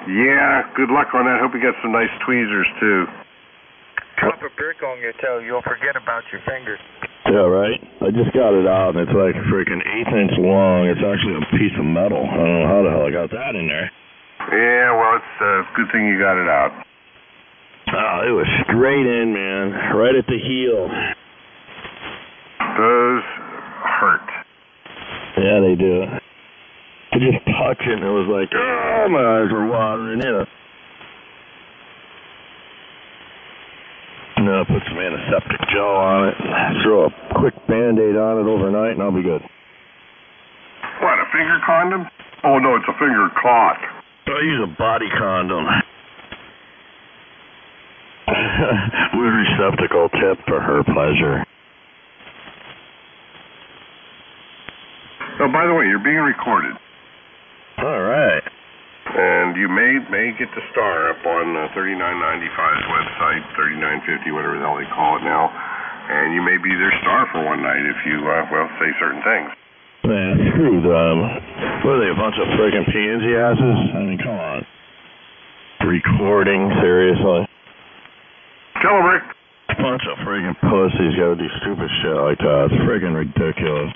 Yeah, good luck on that. Hope you got some nice tweezers, too. Drop a brick on your toe, you'll forget about your fingers. Yeah, right? I just got it out, and it's like freaking 1/8 inch long. It's actually a piece of metal. I don't know how the hell I got that in there. Yeah, well, it's a good thing you got it out. Oh, it was straight in, man. Right at the heel. Those hurt. Yeah, they do. I just touched it, and it was like, oh, my eyes were watering, you know. No, put some antiseptic gel on it, throw a quick Band-Aid on it overnight, and I'll be good. What, a finger condom? Oh, no, it's a finger clot. I use a body condom. With receptacle tip for her pleasure. Oh, by the way, you're being recorded. All right. And you may get the star up on 3995's website, 3950, whatever the hell they call it now. And you may be their star for one night if you, say certain things. Man, screw them. What are they, a bunch of friggin' pansy asses? I mean, come on. Recording, seriously? Tell them, Rick. A bunch of friggin' pussies gotta do stupid shit like that. It's friggin' ridiculous.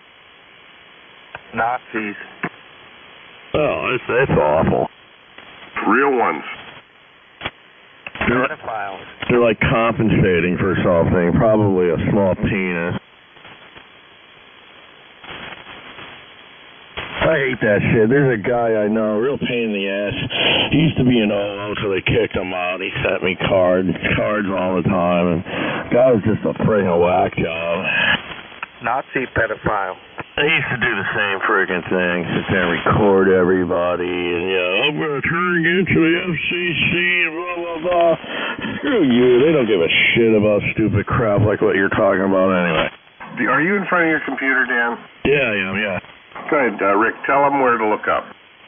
Nazis. Oh, it's awful. Real ones. Pedophiles. They're like compensating for something, probably a small penis. I hate that shit. There's a guy I know, real pain in the ass. He used to be an OO till they kicked him out. He sent me cards all the time, and guy was just a friggin' whack job. Nazi pedophile. They used to do the same friggin' thing, sit there and record everybody, and I'm gonna turn against the FCC and blah blah blah. Screw you, they don't give a shit about stupid crap like what you're talking about anyway. Are you in front of your computer, Dan? Yeah, I am, yeah. Go ahead, Rick, tell them where to look up.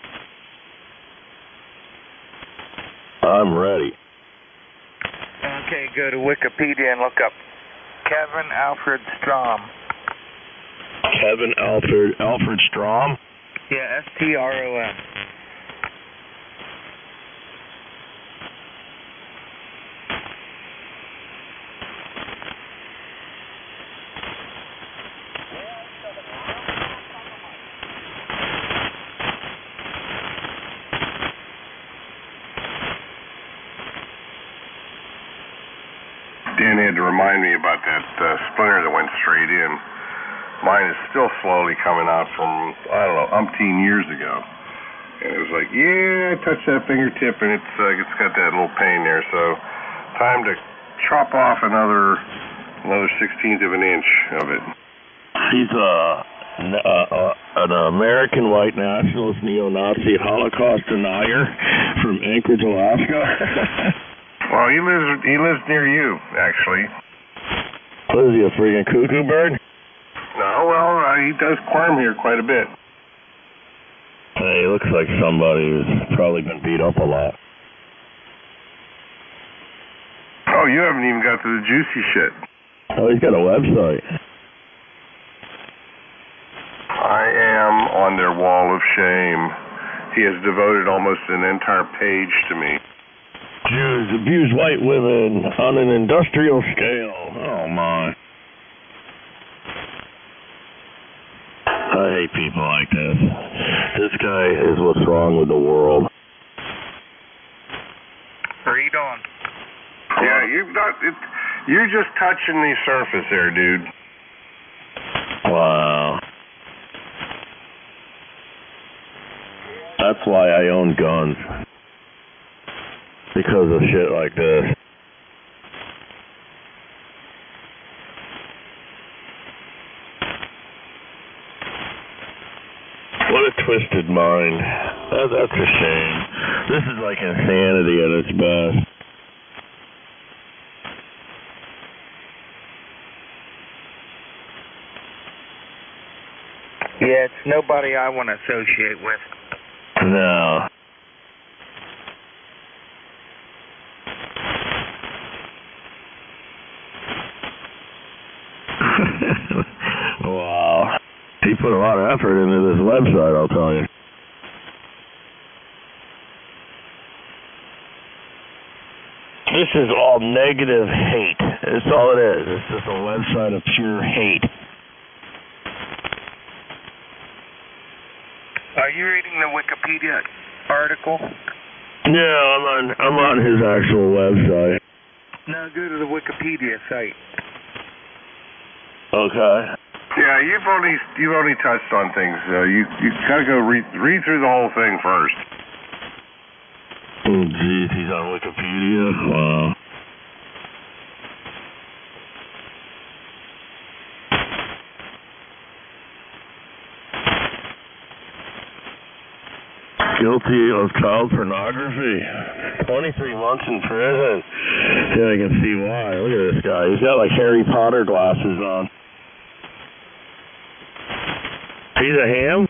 I'm ready. Okay, go to Wikipedia and look up Kevin Alfred Strom. Kevin Alfred Strom? Yeah, S-T-R-O-M. Dan had to remind me about that splinter that went straight in. Mine is still slowly coming out from, I don't know, umpteen years ago. And it was like, yeah, I touched that fingertip and it's got that little pain there. So time to chop off another 1/16 of an inch of it. He's an American white nationalist, neo-Nazi, Holocaust denier from Anchorage, Alaska. Well, he lives near you, actually. What is he, a freaking cuckoo bird? No, well, he does quirm here quite a bit. Hey, he looks like somebody who's probably been beat up a lot. Oh, you haven't even got to the juicy shit. Oh, he's got a website. I am on their wall of shame. He has devoted almost an entire page to me. Jews abuse white women on an industrial scale. Oh, my. I hate people like this. This guy is what's wrong with the world. Read on. Yeah, you're just touching the surface there, dude. Wow. That's why I own guns. Because of shit like this. What a twisted mind. That's a shame. This is like insanity at its best. Yeah, it's nobody I want to associate with. No. Wow. He put a lot of effort into this website, I'll tell you. This is all negative hate. That's all it is. It's just a website of pure hate. Are you reading the Wikipedia article? Yeah, I'm on his actual website. Now go to the Wikipedia site. Okay. Yeah, you've only touched on things. You gotta go read through the whole thing first. Oh, geez, he's on Wikipedia? Wow. Guilty of child pornography. 23 months in prison. Yeah, I can see why. Look at this guy. He's got like Harry Potter glasses on. He's a ham?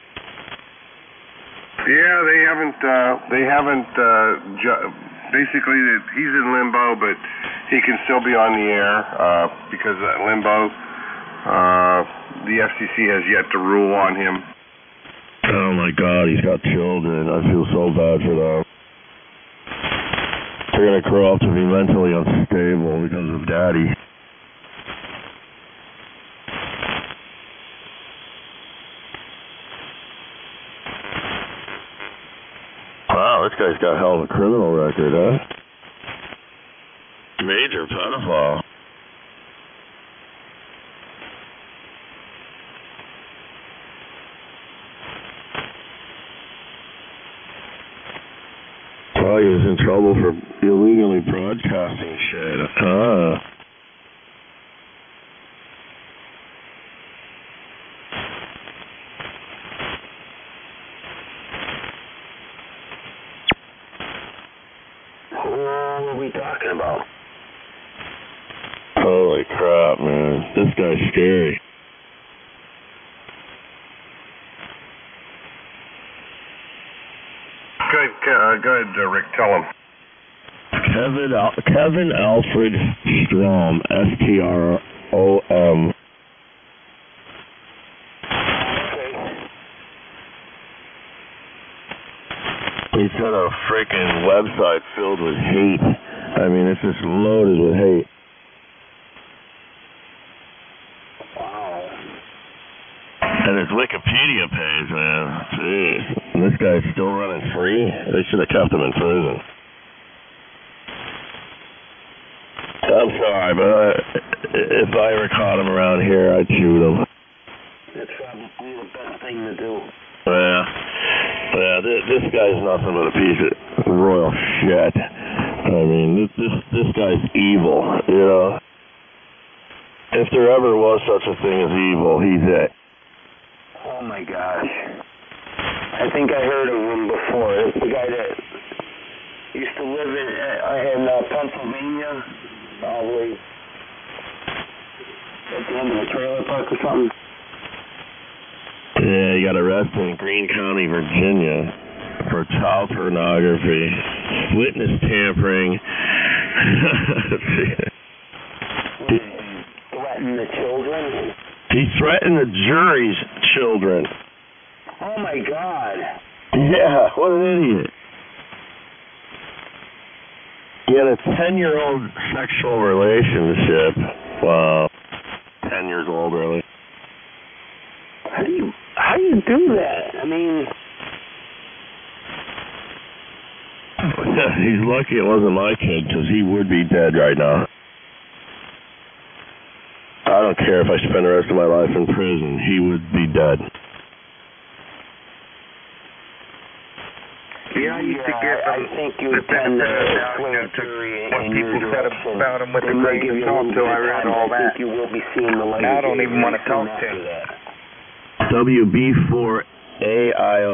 Yeah, they haven't, basically he's in limbo, but he can still be on the air, because of that limbo, the FCC has yet to rule on him. Oh my God, he's got children. I feel so bad for them. They're gonna grow up to be mentally unstable because of daddy. Wow, this guy's got a hell of a criminal record, huh? Major pedophile. Oh, he was in trouble for illegally broadcasting shit. What are we talking about? Holy crap, man. This guy's scary. Go ahead, Rick, tell him. Kevin Alfred Strom, S-T-R-O-M. He's got a freaking website filled with hate. I mean, it's just loaded with hate. Wow. And his Wikipedia page, man. Jeez. And this guy's still running free? They should have kept him in prison. I'm sorry, but if I ever caught him around here, I'd shoot him. That's probably the best thing to do. Yeah, this guy's nothing but a piece of royal shit. I mean, this guy's evil, you know? If there ever was such a thing as evil, he's it. Oh my gosh. I think I heard of him before. It's the guy that used to live in Pennsylvania, probably at the end of a trailer park or something. Yeah, he got arrested in Greene County, Virginia for child pornography, witness tampering. Threatened the children? He threatened the jury's children. Oh my God. Yeah, what an idiot. He had a 10-year-old sexual relationship. Wow. 10 years old, really. How do you do that? I mean, he's lucky it wasn't my kid, because he would be dead right now. I don't care if I spend the rest of my life in prison. He would be dead. Yeah, I used to give them the benefit of the doubt, you know, to what people said about him with the great talk till I read all that. Now I don't even want to talk to him. WB4AIO.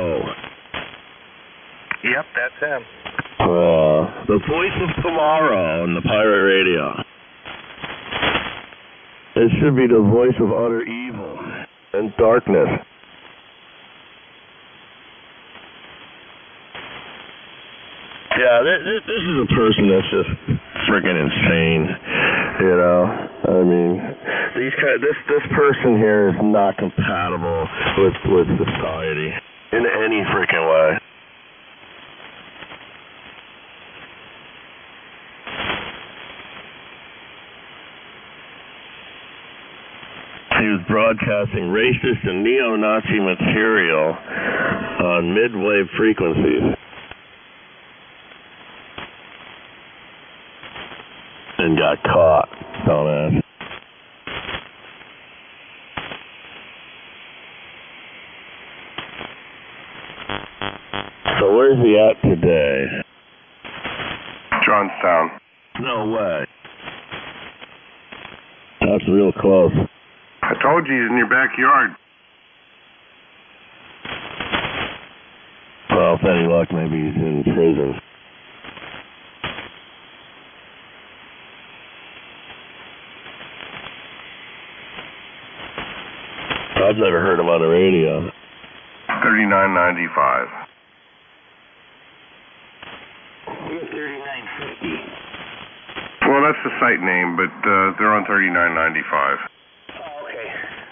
Yep, that's him. The voice of tomorrow on the pirate radio. It should be the voice of utter evil and darkness. Yeah, this is a person that's just freaking insane, you know? I mean, this person here is not compatible with society in any freaking way. broadcasting racist and neo-Nazi material on mid-wave frequencies. And got caught, dumbass. So where's he at today? Johnstown. No way. That's real close. I told you he's in your backyard. Well, with any luck, maybe he's in prison. I've never heard him on the radio. 3995. 3950. Well, that's the site name, but they're on 3995. Oh, okay.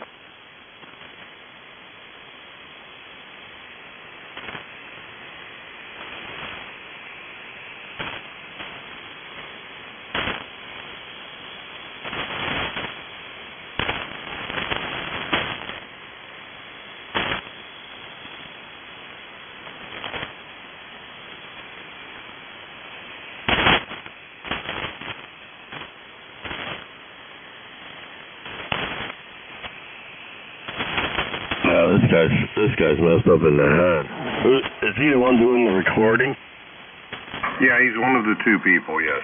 This guy's messed up in the head. Is he the one doing the recording? Yeah, he's one of the two people, yes.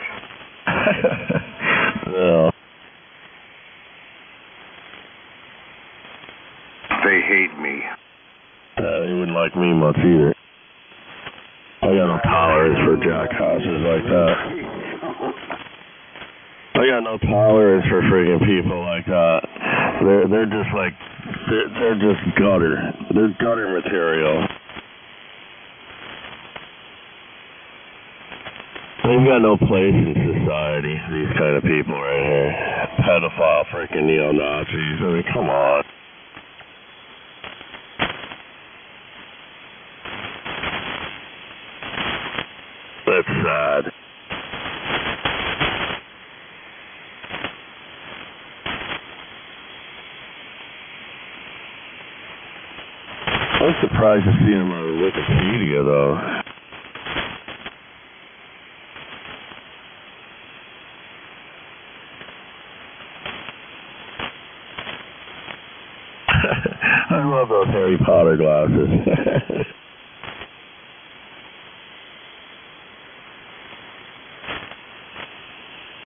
No. They hate me. He wouldn't like me much either. I got no tolerance for jackhasses like that. I got no tolerance for friggin' people like that. They're just like, they're just gutter. They're gutter material. They've got no place in society, these kind of people right here. Pedophile freaking neo-Nazis. I mean, come on. That's sad. I'm surprised to see him on Wikipedia, though. I love those Harry Potter glasses.